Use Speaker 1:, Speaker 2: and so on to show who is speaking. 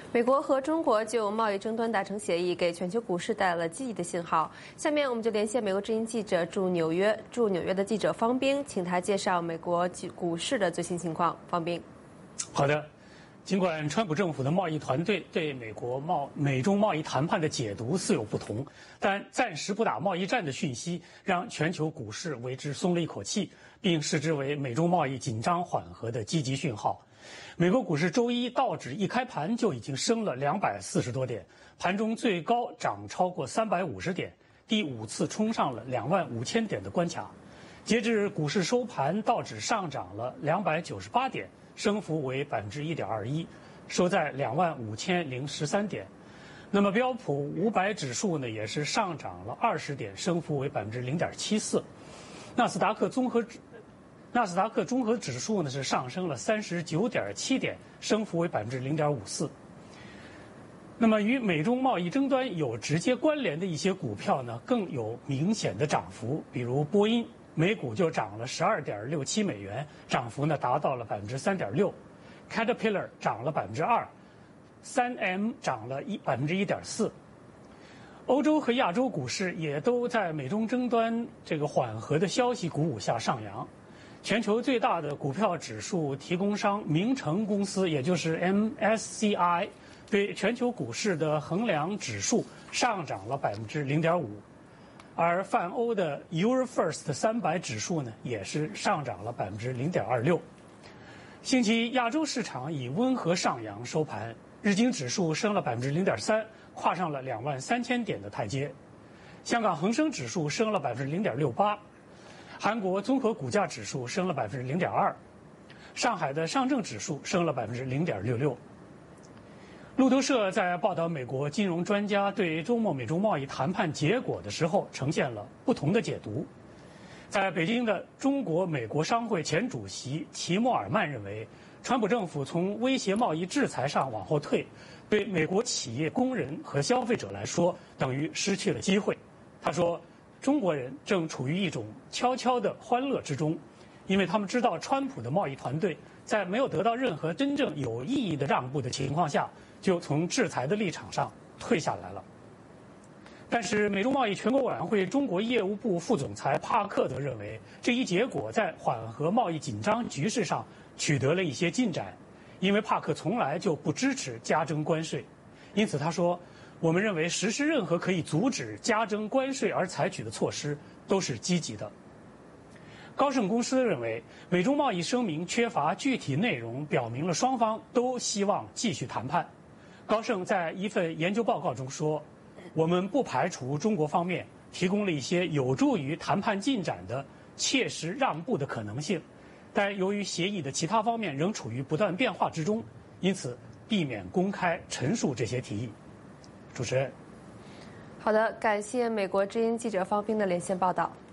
Speaker 1: 美国和中国就贸易争端达成协议，给全球股市带来了积极的信号。下面我们就连线美国之音记者驻纽约的记者方冰，请他介绍美国股市的最新情况。方冰，
Speaker 2: 好的。尽管川普政府的贸易团队对美中贸易谈判的解读似有不同，但暂时不打贸易战的讯息让全球股市为之松了一口气，并视之为美中贸易紧张缓和的积极讯号。美国股市周一道指一开盘就已经升了240多点，盘中最高涨超过350点，第5次冲上了25000点的关卡。截至股市收盘，道指上涨了298点，升幅为1.21%，收在25013点。那么标普500指数呢，也是上涨了20点，升幅为0.74%。纳斯达克综合指数呢是上升了39.7点，升幅为0.54%。那么与美中贸易争端有直接关联的一些股票呢，更有明显的涨幅，比如波音。每股就涨了12.67美元，涨幅呢达到了3.6%。Caterpillar 涨了2%，3M 涨了1.4%。欧洲和亚洲股市也都在美中争端这个缓和的消息鼓舞下上扬。全球最大的股票指数提供商明晟公司，也就是 MSCI， 对全球股市的衡量指数上涨了0.5%。而泛欧的 Euro-First 300指数呢，也是上涨了0.26%。星期一，亚洲市场以温和上扬收盘，日经指数升了0.3%，跨上了23000点的台阶。香港恒生指数升了0.68%，韩国综合股价指数升了0.2%，上海的上证指数升了0.66%。路透社在报道美国金融专家对周末美中贸易谈判结果的时候，呈现了不同的解读。在北京的中国美国商会前主席齐默尔曼认为，川普政府从威胁贸易制裁上往后退，对美国企业、工人和消费者来说，等于失去了机会。他说，中国人正处于一种悄悄的欢乐之中，因为他们知道川普的贸易团队在没有得到任何真正有意义的让步的情况下，就从制裁的立场上退下来了。但是美中贸易全国委员会中国业务部副总裁帕克则认为，这一结果在缓和贸易紧张局势上取得了一些进展，因为帕克从来就不支持加征关税。因此他说，我们认为实施任何可以阻止加征关税而采取的措施都是积极的。高盛公司认为，美中贸易声明缺乏具体内容，表明了双方都希望继续谈判。高盛在一份研究报告中说，我们不排除中国方面提供了一些有助于谈判进展的切实让步的可能性，但由于协议的其他方面仍处于不断变化之中，因此避免公开陈述这些提议。主持人。
Speaker 1: 好的，感谢美国之音记者方冰的连线报道。